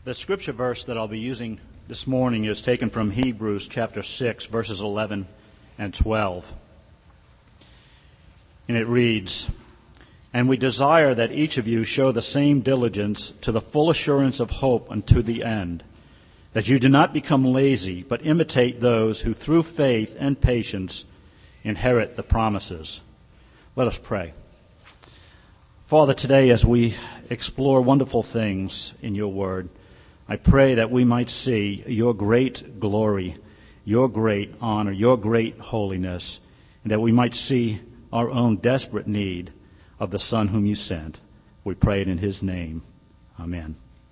The scripture verse that I'll be using this morning is taken from Hebrews chapter 6, verses 11 and 12. And it reads, "And we desire that each of you show the same diligence to the full assurance of hope unto the end, that you do not become lazy, but imitate those who through faith and patience inherit the promises." Let us pray. Father, today as we explore wonderful things in your word, I pray that we might see your great glory, your great honor, your great holiness, and that we might see our own desperate need of the Son whom you sent. We pray it in his name. Amen.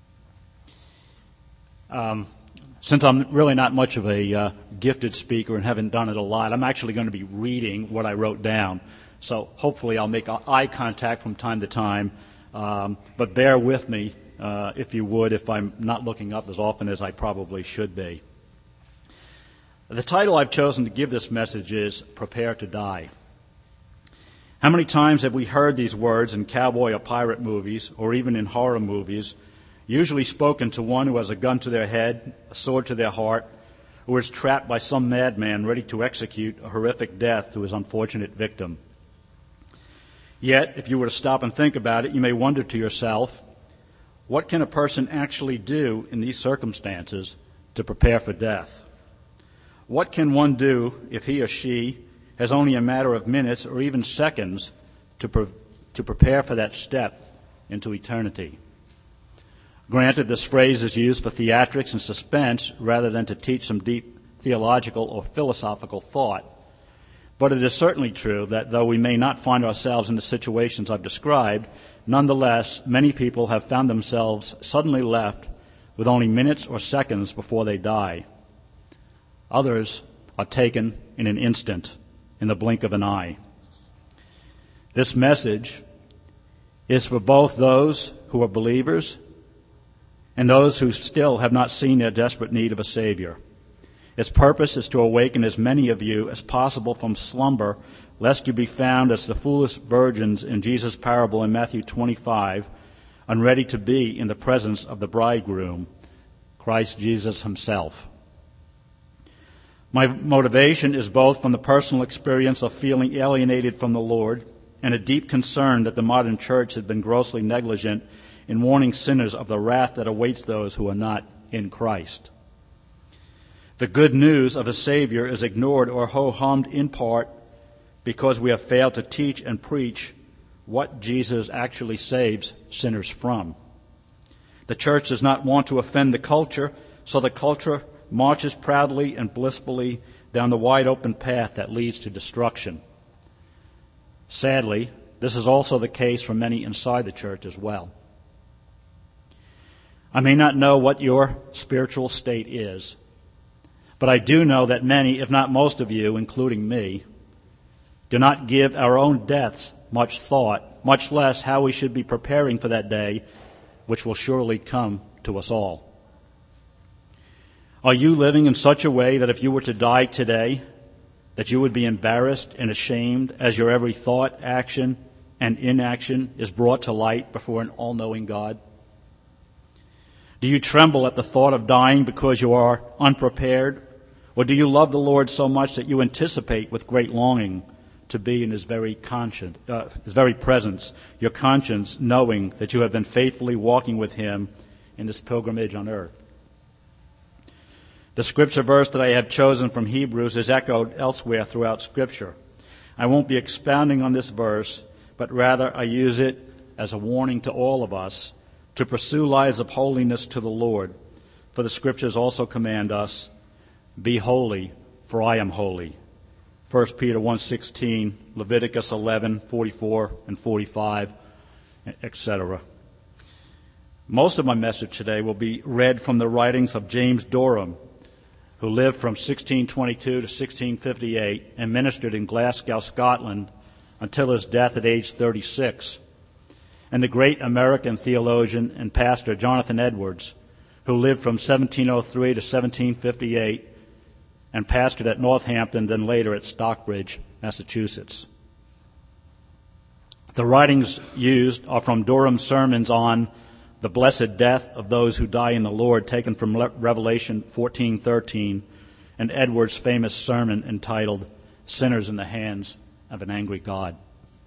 Since I'm really not much of a gifted speaker and haven't done it a lot, I'm actually going to be reading what I wrote down. So hopefully I'll make eye contact from time to time, but bear with me, if you would, if I'm not looking up as often as I probably should be. The title I've chosen to give this message is Prepare to Die. How many times have we heard these words in cowboy or pirate movies, or even in horror movies, usually spoken to one who has a gun to their head, a sword to their heart, or is trapped by some madman ready to execute a horrific death to his unfortunate victim? Yet, if you were to stop and think about it, you may wonder to yourself, what can a person actually do in these circumstances to prepare for death? What can one do if he or she has only a matter of minutes or even seconds to prepare for that step into eternity? Granted, this phrase is used for theatrics and suspense rather than to teach some deep theological or philosophical thought. But it is certainly true that though we may not find ourselves in the situations I've described, nonetheless, many people have found themselves suddenly left with only minutes or seconds before they die. Others are taken in an instant, in the blink of an eye. This message is for both those who are believers and those who still have not seen their desperate need of a Savior. Its purpose is to awaken as many of you as possible from slumber, lest you be found as the foolish virgins in Jesus' parable in Matthew 25, unready to be in the presence of the bridegroom, Christ Jesus himself. My motivation is both from the personal experience of feeling alienated from the Lord and a deep concern that the modern church has been grossly negligent in warning sinners of the wrath that awaits those who are not in Christ. The good news of a Savior is ignored or ho-hummed in part because we have failed to teach and preach what Jesus actually saves sinners from. The church does not want to offend the culture, so the culture marches proudly and blissfully down the wide open path that leads to destruction. Sadly, this is also the case for many inside the church as well. I may not know what your spiritual state is, but I do know that many, if not most of you, including me, do not give our own deaths much thought, much less how we should be preparing for that day, which will surely come to us all. Are you living in such a way that if you were to die today, that you would be embarrassed and ashamed as your every thought, action, and inaction is brought to light before an all-knowing God? Do you tremble at the thought of dying because you are unprepared? Or do you love the Lord so much that you anticipate with great longing to be in his very presence, your conscience knowing that you have been faithfully walking with him in this pilgrimage on earth? The scripture verse that I have chosen from Hebrews is echoed elsewhere throughout Scripture. I won't be expounding on this verse, but rather I use it as a warning to all of us to pursue lives of holiness to the Lord. For the Scriptures also command us, "Be holy, for I am holy." 1 Peter 1:16, Leviticus 11:44 and 45, etc. Most of my message today will be read from the writings of James Durham, who lived from 1622 to 1658 and ministered in Glasgow, Scotland, until his death at age 36, and the great American theologian and pastor Jonathan Edwards, who lived from 1703 to 1758 and pastored at Northampton, then later at Stockbridge, Massachusetts. The writings used are from Durham's sermons on the blessed death of those who die in the Lord, taken from Revelation 14:13, and Edwards' famous sermon entitled Sinners in the Hands of an Angry God.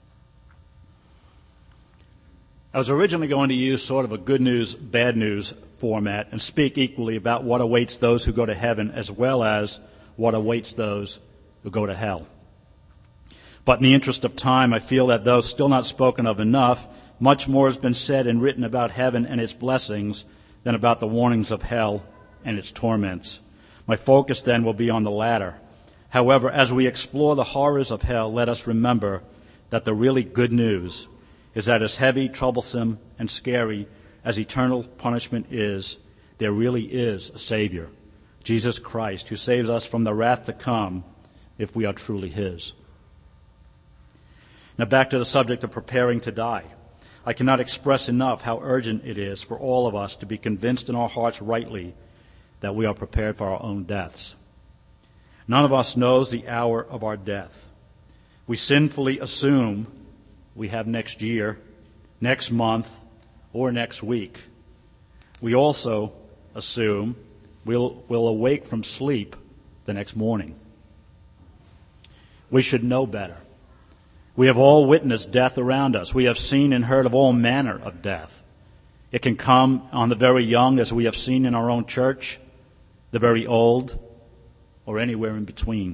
I was originally going to use sort of a good news, bad news format and speak equally about what awaits those who go to heaven as well as what awaits those who go to hell. But in the interest of time, I feel that though still not spoken of enough, much more has been said and written about heaven and its blessings than about the warnings of hell and its torments. My focus then will be on the latter. However, as we explore the horrors of hell, let us remember that the really good news is that as heavy, troublesome, and scary as eternal punishment is, there really is a Savior, Jesus Christ, who saves us from the wrath to come if we are truly His. Now back to the subject of preparing to die. I cannot express enough how urgent it is for all of us to be convinced in our hearts rightly that we are prepared for our own deaths. None of us knows the hour of our death. We sinfully assume we have next year, next month, or next week. We also assume we'll awake from sleep the next morning. We should know better. We have all witnessed death around us. We have seen and heard of all manner of death. It can come on the very young, as we have seen in our own church, the very old, or anywhere in between.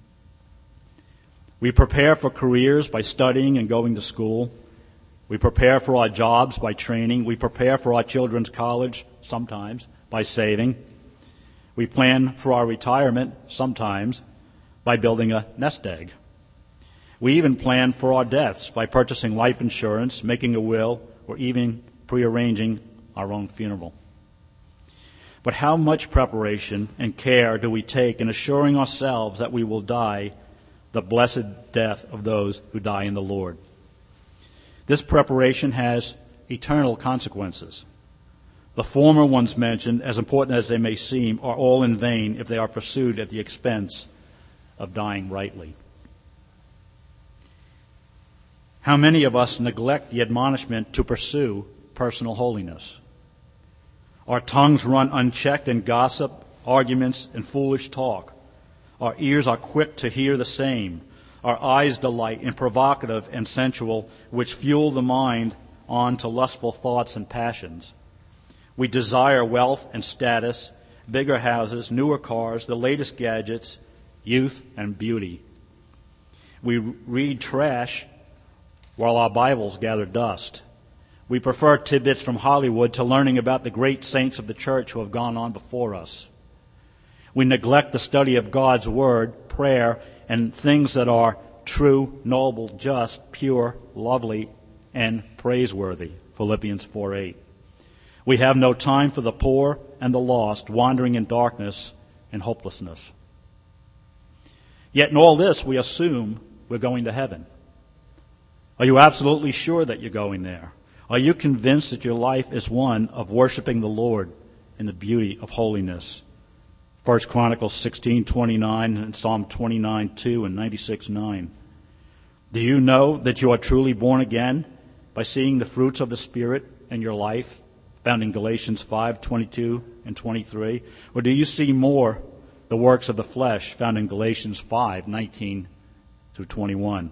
We prepare for careers by studying and going to school. We prepare for our jobs by training. We prepare for our children's college, sometimes, by saving. We plan for our retirement, sometimes, by building a nest egg. We even plan for our deaths by purchasing life insurance, making a will, or even prearranging our own funeral. But how much preparation and care do we take in assuring ourselves that we will die the blessed death of those who die in the Lord? This preparation has eternal consequences. The former ones mentioned, as important as they may seem, are all in vain if they are pursued at the expense of dying rightly. How many of us neglect the admonishment to pursue personal holiness? Our tongues run unchecked in gossip, arguments, and foolish talk. Our ears are quick to hear the same. Our eyes delight in provocative and sensual, which fuel the mind on to lustful thoughts and passions. We desire wealth and status, bigger houses, newer cars, the latest gadgets, youth and beauty. We read trash while our Bibles gather dust. We prefer tidbits from Hollywood to learning about the great saints of the church who have gone on before us. We neglect the study of God's Word, prayer, and things that are true, noble, just, pure, lovely, and praiseworthy. Philippians 4:8. We have no time for the poor and the lost, wandering in darkness and hopelessness. Yet in all this, we assume we're going to heaven. Are you absolutely sure that you're going there? Are you convinced that your life is one of worshiping the Lord in the beauty of holiness? 1 Chronicles 16:29 and Psalm 29:2 and 96:9. Do you know that you are truly born again by seeing the fruits of the Spirit in your life, found in Galatians 5:22 and 23? Or do you see more the works of the flesh, found in Galatians 5:19 through 21?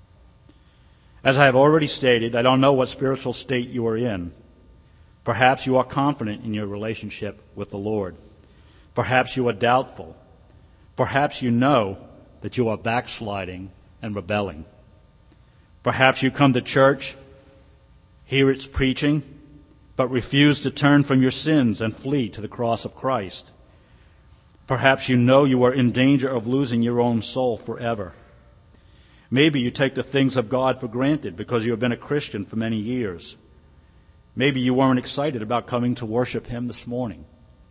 As I have already stated, I don't know what spiritual state you are in. Perhaps you are confident in your relationship with the Lord. Perhaps you are doubtful. Perhaps you know that you are backsliding and rebelling. Perhaps you come to church, hear its preaching, but refuse to turn from your sins and flee to the cross of Christ. Perhaps you know you are in danger of losing your own soul forever. Maybe you take the things of God for granted because you have been a Christian for many years. Maybe you weren't excited about coming to worship Him this morning.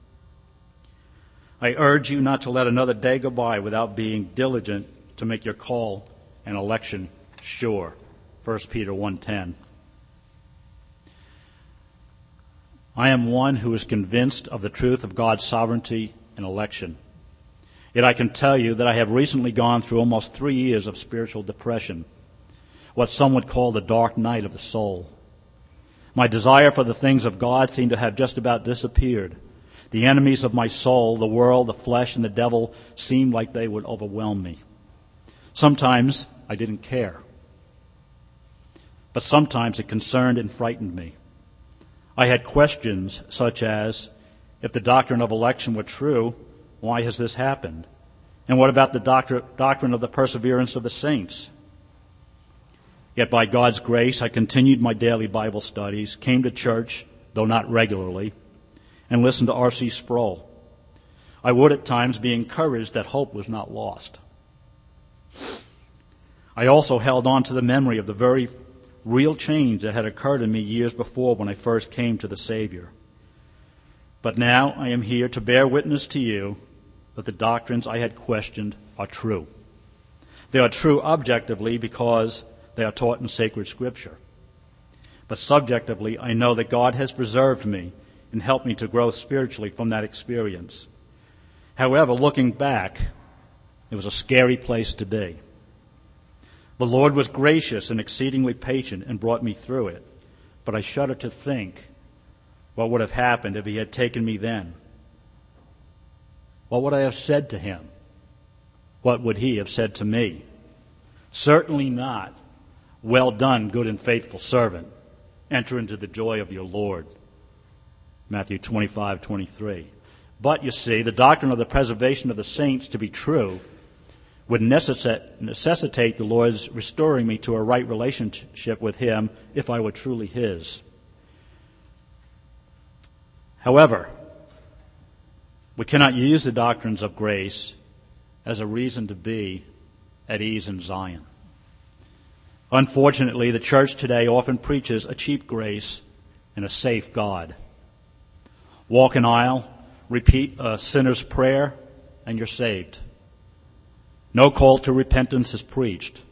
I urge you not to let another day go by without being diligent to make your call and election sure. 1 Peter 1:10. I am one who is convinced of the truth of God's sovereignty and election. Yet I can tell you that I have recently gone through almost 3 years of spiritual depression, what some would call the dark night of the soul. My desire for the things of God seemed to have just about disappeared. The enemies of my soul, the world, the flesh, and the devil, seemed like they would overwhelm me. Sometimes I didn't care. But sometimes it concerned and frightened me. I had questions such as, if the doctrine of election were true, why has this happened? And what about the doctrine of the perseverance of the saints? Yet by God's grace, I continued my daily Bible studies, came to church, though not regularly, and listened to R.C. Sproul. I would at times be encouraged that hope was not lost. I also held on to the memory of the very real change that had occurred in me years before when I first came to the Savior. But now I am here to bear witness to you that the doctrines I had questioned are true. They are true objectively because they are taught in sacred Scripture. But subjectively, I know that God has preserved me and helped me to grow spiritually from that experience. However, looking back, it was a scary place to be. The Lord was gracious and exceedingly patient and brought me through it. But I shudder to think what would have happened if he had taken me then. What would I have said to him? What would he have said to me? Certainly not, "Well done, good and faithful servant. Enter into the joy of your Lord." Matthew 25:23. But, you see, the doctrine of the preservation of the saints to be true would necessitate the Lord's restoring me to a right relationship with him if I were truly his. However, we cannot use the doctrines of grace as a reason to be at ease in Zion. Unfortunately, the church today often preaches a cheap grace and a safe God. Walk an aisle, repeat a sinner's prayer, and you're saved. No call to repentance is preached.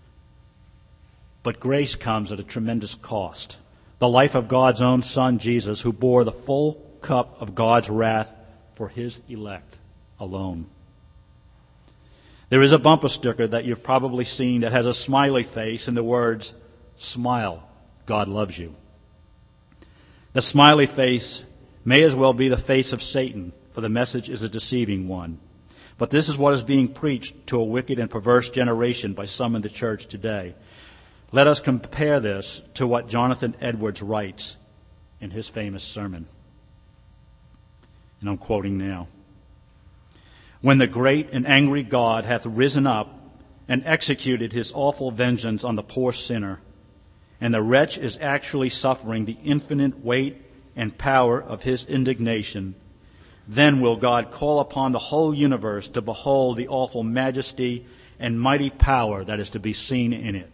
But grace comes at a tremendous cost. The life of God's own Son, Jesus, who bore the full cup of God's wrath for his elect alone. There is a bumper sticker that you've probably seen that has a smiley face and the words, "Smile, God loves you." The smiley face may as well be the face of Satan, for the message is a deceiving one. But this is what is being preached to a wicked and perverse generation by some in the church today. Let us compare this to what Jonathan Edwards writes in his famous sermon. And I'm quoting now. "When the great and angry God hath risen up and executed his awful vengeance on the poor sinner, and the wretch is actually suffering the infinite weight and power of his indignation, then will God call upon the whole universe to behold the awful majesty and mighty power that is to be seen in it."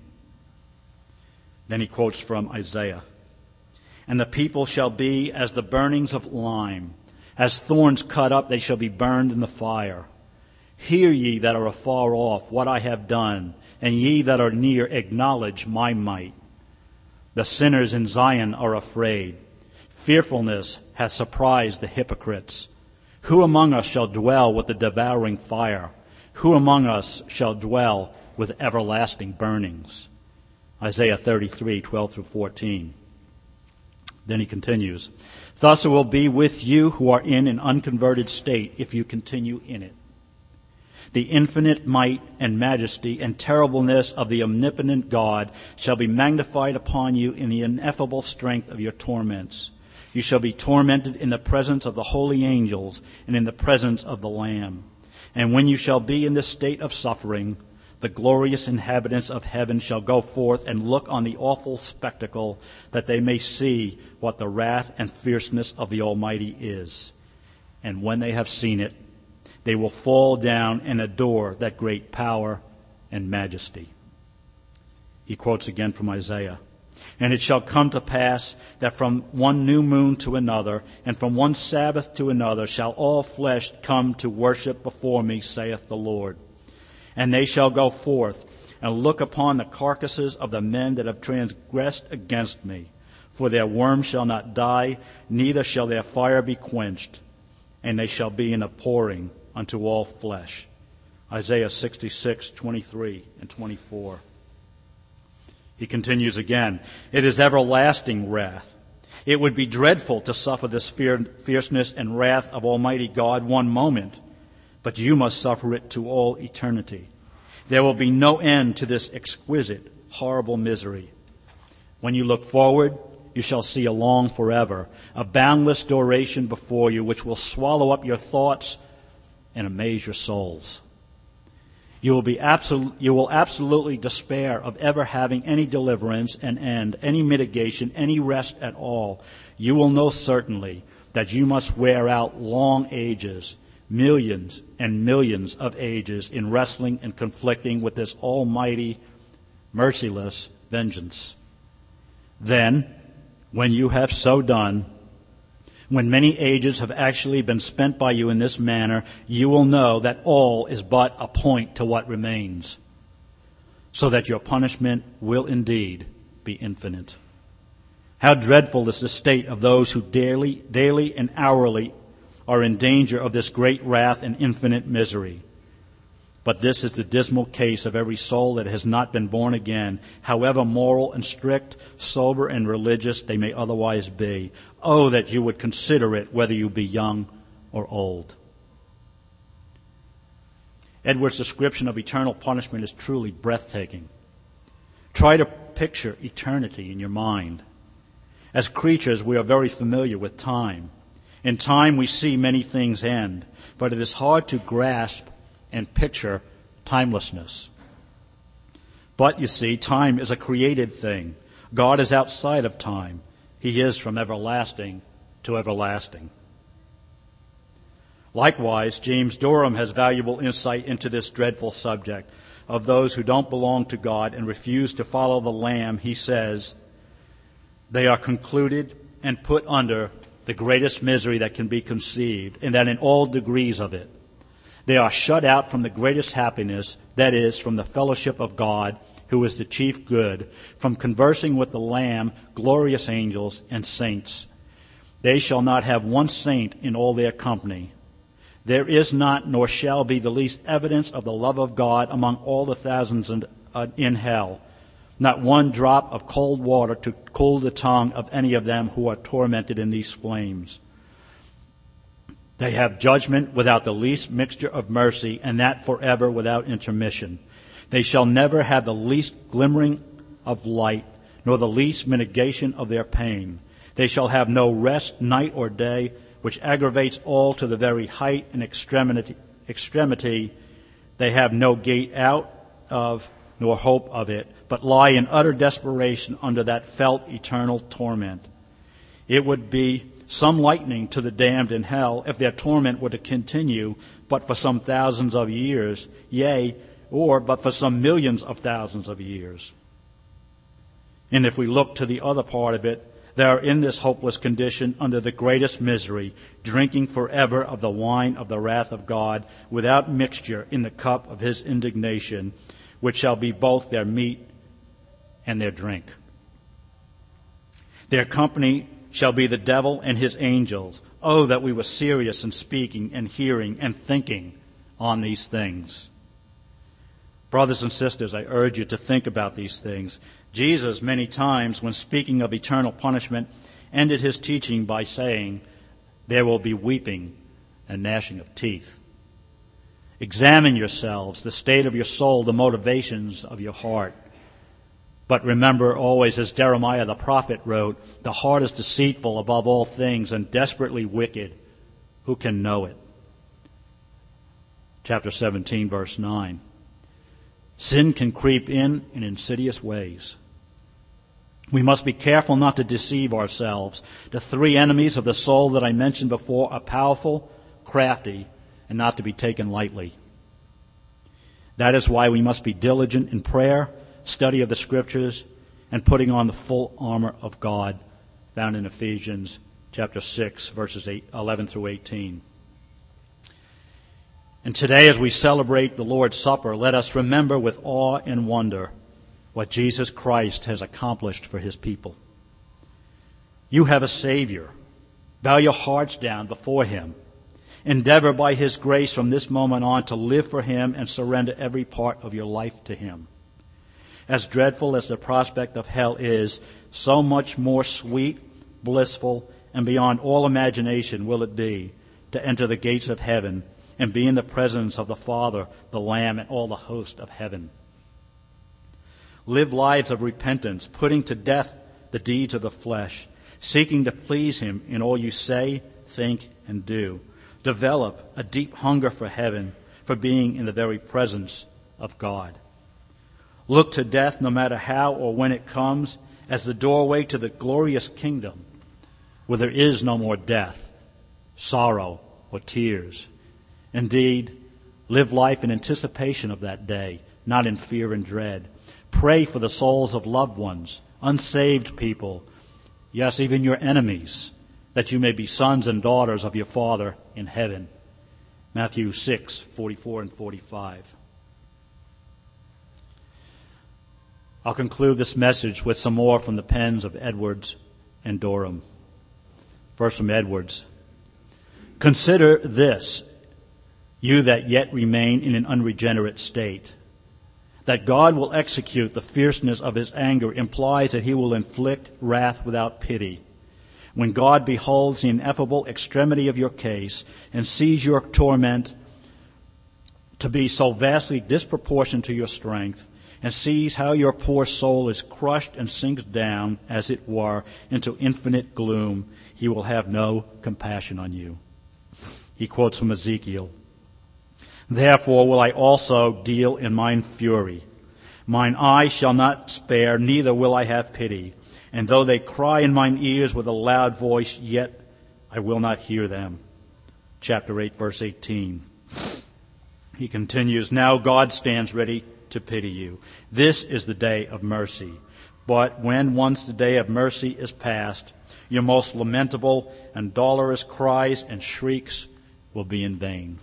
Then he quotes from Isaiah. "And the people shall be as the burnings of lime. As thorns cut up, they shall be burned in the fire. Hear ye that are afar off what I have done, and ye that are near acknowledge my might. The sinners in Zion are afraid. Fearfulness hath surprised the hypocrites. Who among us shall dwell with the devouring fire? Who among us shall dwell with everlasting burnings?" Isaiah 33:12-14. Then he continues, "Thus it will be with you who are in an unconverted state if you continue in it. The infinite might and majesty and terribleness of the omnipotent God shall be magnified upon you in the ineffable strength of your torments. You shall be tormented in the presence of the holy angels and in the presence of the Lamb. And when you shall be in this state of suffering, the glorious inhabitants of heaven shall go forth and look on the awful spectacle, that they may see what the wrath and fierceness of the Almighty is. And when they have seen it, they will fall down and adore that great power and majesty." He quotes again from Isaiah. "And it shall come to pass that from one new moon to another, and from one Sabbath to another, shall all flesh come to worship before me, saith the Lord. And they shall go forth and look upon the carcasses of the men that have transgressed against me. For their worm shall not die, neither shall their fire be quenched. And they shall be an abhorring unto all flesh." Isaiah 66:23 and 24. He continues again, it is everlasting wrath. It would be dreadful to suffer this fierceness and wrath of Almighty God one moment, but you must suffer it to all eternity. There will be no end to this exquisite, horrible misery. When you look forward, you shall see a long forever, a boundless duration before you, which will swallow up your thoughts and amaze your souls. You will absolutely despair of ever having any deliverance and end, any mitigation, any rest at all. You will know certainly that you must wear out long ages, millions and millions of ages in wrestling and conflicting with this almighty, merciless vengeance. Then, when you have so done, when many ages have actually been spent by you in this manner, you will know that all is but a point to what remains, so that your punishment will indeed be infinite. How dreadful is the state of those who daily and hourly are in danger of this great wrath and infinite misery. But this is the dismal case of every soul that has not been born again, however moral and strict, sober and religious they may otherwise be. Oh, that you would consider it, whether you be young or old. Edwards' description of eternal punishment is truly breathtaking. Try to picture eternity in your mind. As creatures, we are very familiar with time. In time, we see many things end, but it is hard to grasp and picture timelessness. But you see, time is a created thing. God is outside of time. He is from everlasting to everlasting. Likewise, James Durham has valuable insight into this dreadful subject of those who don't belong to God and refuse to follow the Lamb. He says, they are concluded and put under the greatest misery that can be conceived, and that in all degrees of it. They are shut out from the greatest happiness, that is, from the fellowship of God, who is the chief good, from conversing with the Lamb, glorious angels, and saints. They shall not have one saint in all their company. There is not, nor shall be, the least evidence of the love of God among all the thousands in hell. Not one drop of cold water to cool the tongue of any of them who are tormented in these flames. They have judgment without the least mixture of mercy, and that forever without intermission. They shall never have the least glimmering of light, nor the least mitigation of their pain. They shall have no rest night or day, which aggravates all to the very height and extremity. They have no gate out of, nor hope of it, but lie in utter desperation under that felt eternal torment. It would be some lightening to the damned in hell if their torment were to continue but for some thousands of years, yea, or but for some millions of thousands of years. And if we look to the other part of it, they are in this hopeless condition under the greatest misery, drinking forever of the wine of the wrath of God without mixture in the cup of his indignation, which shall be both their meat and their drink. Their company shall be the devil and his angels. Oh, that we were serious in speaking and hearing and thinking on these things. Brothers and sisters, I urge you to think about these things. Jesus, many times, when speaking of eternal punishment, ended his teaching by saying, there will be weeping and gnashing of teeth. Examine yourselves, the state of your soul, the motivations of your heart. But remember always, as Jeremiah the prophet wrote, the heart is deceitful above all things and desperately wicked. Who can know it? Chapter 17, verse 9. Sin can creep in insidious ways. We must be careful not to deceive ourselves. The three enemies of the soul that I mentioned before are powerful, crafty, and not to be taken lightly. That is why we must be diligent in prayer, study of the Scriptures, and putting on the full armor of God, found in Ephesians chapter 6, verses 11 through 18. And today, as we celebrate the Lord's Supper, let us remember with awe and wonder what Jesus Christ has accomplished for his people. You have a Savior. Bow your hearts down before him. Endeavor by his grace from this moment on to live for him and surrender every part of your life to him. As dreadful as the prospect of hell is, so much more sweet, blissful, and beyond all imagination will it be to enter the gates of heaven and be in the presence of the Father, the Lamb, and all the host of heaven. Live lives of repentance, putting to death the deeds of the flesh, seeking to please Him in all you say, think, and do. Develop a deep hunger for heaven, for being in the very presence of God. Look to death, no matter how or when it comes, as the doorway to the glorious kingdom, where there is no more death, sorrow, or tears. Indeed, live life in anticipation of that day, not in fear and dread. Pray for the souls of loved ones, unsaved people, yes, even your enemies, that you may be sons and daughters of your Father in heaven. Matthew 6:44 and 45. I'll conclude this message with some more from the pens of Edwards and Durham. First from Edwards. Consider this, you that yet remain in an unregenerate state. That God will execute the fierceness of His anger implies that He will inflict wrath without pity. When God beholds the ineffable extremity of your case and sees your torment to be so vastly disproportioned to your strength, and sees how your poor soul is crushed and sinks down, as it were, into infinite gloom, He will have no compassion on you. He quotes from Ezekiel. Therefore will I also deal in mine fury. Mine eye shall not spare, neither will I have pity. And though they cry in mine ears with a loud voice, yet I will not hear them. Chapter 8, verse 18. He continues, now God stands ready to pity you. This is the day of mercy. But when once the day of mercy is past, your most lamentable and dolorous cries and shrieks will be in vain.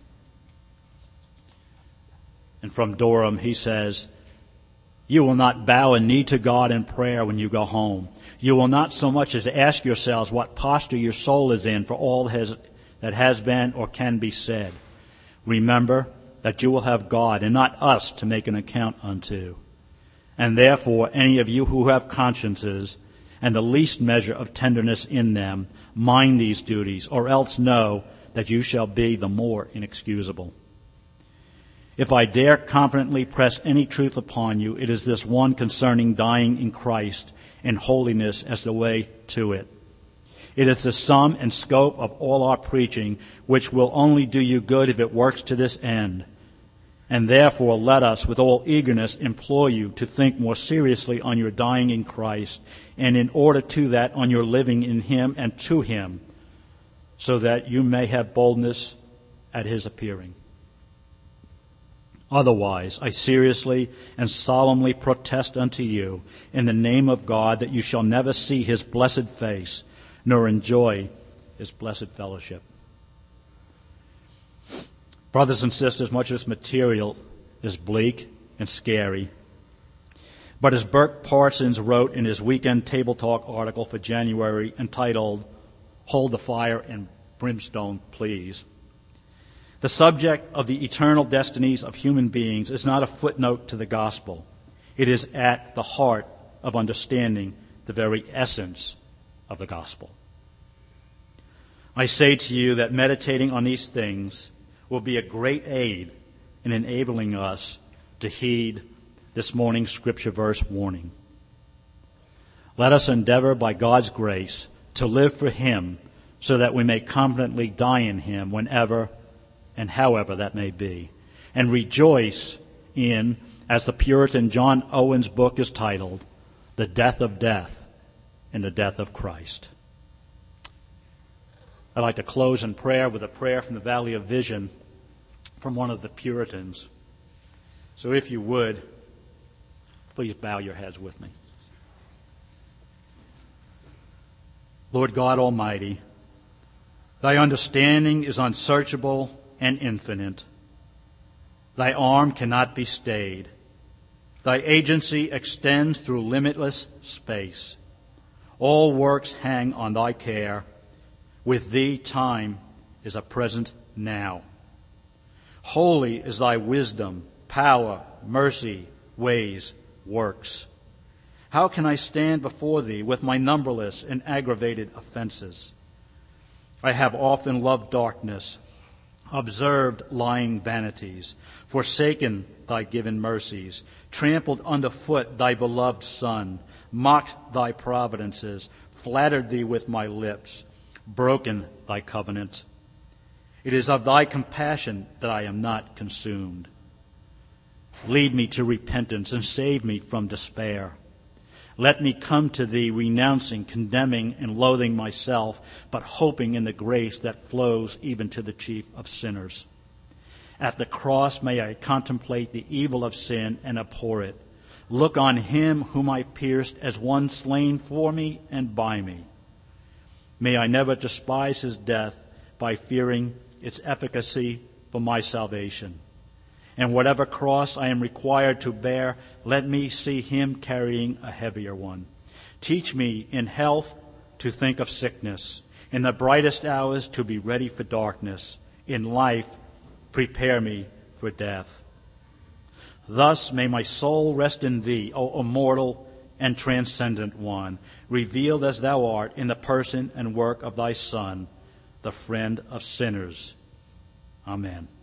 And from Durham, he says, you will not bow a knee to God in prayer when you go home. You will not so much as ask yourselves what posture your soul is in for all that has been or can be said. Remember that you will have God and not us to make an account unto. And therefore, any of you who have consciences and the least measure of tenderness in them, mind these duties, or else know that you shall be the more inexcusable. If I dare confidently press any truth upon you, it is this one concerning dying in Christ and holiness as the way to it. It is the sum and scope of all our preaching, which will only do you good if it works to this end. And therefore let us with all eagerness implore you to think more seriously on your dying in Christ, and in order to that on your living in Him and to Him, so that you may have boldness at His appearing. Otherwise, I seriously and solemnly protest unto you in the name of God that you shall never see His blessed face, nor enjoy His blessed fellowship. Brothers and sisters, much of this material is bleak and scary. But as Burk Parsons wrote in his Weekend Table Talk article for January entitled, Hold the Fire and Brimstone, Please, the subject of the eternal destinies of human beings is not a footnote to the gospel. It is at the heart of understanding the very essence of the gospel. I say to you that meditating on these things will be a great aid in enabling us to heed this morning's scripture verse warning. Let us endeavor by God's grace to live for Him so that we may confidently die in Him whenever and however that may be, and rejoice in, as the Puritan John Owen's book is titled, The Death of Death and the Death of Christ. I'd like to close in prayer with a prayer from the Valley of Vision from one of the Puritans. So if you would, please bow your heads with me. Lord God Almighty, Thy understanding is unsearchable and infinite. Thy arm cannot be stayed. Thy agency extends through limitless space. All works hang on Thy care. With Thee, time is a present now. Holy is Thy wisdom, power, mercy, ways, works. How can I stand before thee with my numberless and aggravated offenses? I have often loved darkness, observed lying vanities, forsaken thy given mercies, trampled underfoot thy beloved Son, mocked thy providences, flattered thee with my lips, broken thy covenant. It is of thy compassion that I am not consumed. Lead me to repentance and save me from despair. Let me come to thee renouncing, condemning, and loathing myself, but hoping in the grace that flows even to the chief of sinners. At the cross may I contemplate the evil of sin and abhor it. Look on him whom I pierced as one slain for me and by me. May I never despise his death by fearing its efficacy for my salvation. And whatever cross I am required to bear, let me see him carrying a heavier one. Teach me in health to think of sickness, in the brightest hours to be ready for darkness, in life prepare me for death. Thus may my soul rest in thee, O immortal and transcendent one, revealed as thou art in the person and work of thy Son, the friend of sinners. Amen.